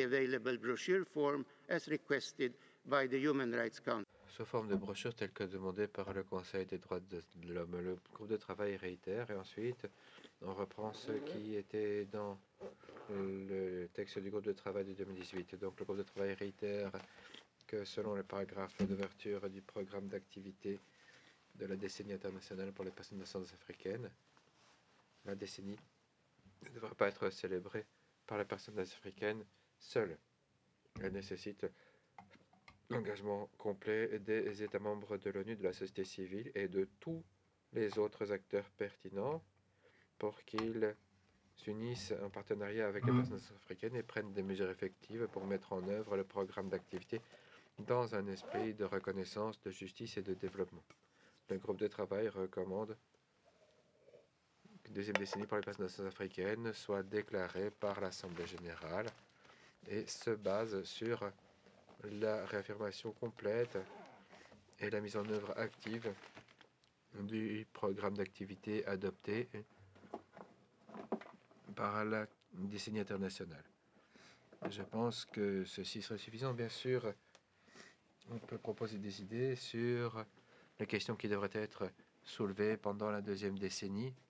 available brochure form as requested by the Human Rights Council. Sous forme de brochure telle que demandée par le Conseil des droits de l'homme. Le groupe de travail réitère et ensuite on reprend ce qui était dans le texte du groupe de travail de 2018. Donc le groupe de travail réitère que selon le paragraphe d'ouverture du programme d'activité de la décennie internationale pour les personnes descendantes africaines, la décennie ne devrait pas être célébrée par les personnes africaines seules. Elle nécessite l'engagement complet des États membres de l'ONU, de la société civile et de tous les autres acteurs pertinents pour qu'ils s'unissent en partenariat avec les personnes africaines et prennent des mesures effectives pour mettre en œuvre le programme d'activité dans un esprit de reconnaissance, de justice et de développement. Le groupe de travail recommande qu'une deuxième décennie pour les personnes africaines soit déclarée par l'Assemblée générale et se base sur la réaffirmation complète et la mise en œuvre active du programme d'activité adopté par la décennie internationale. Je pense que ceci serait suffisant. Bien sûr, on peut proposer des idées sur les questions qui devraient être soulevées pendant la deuxième décennie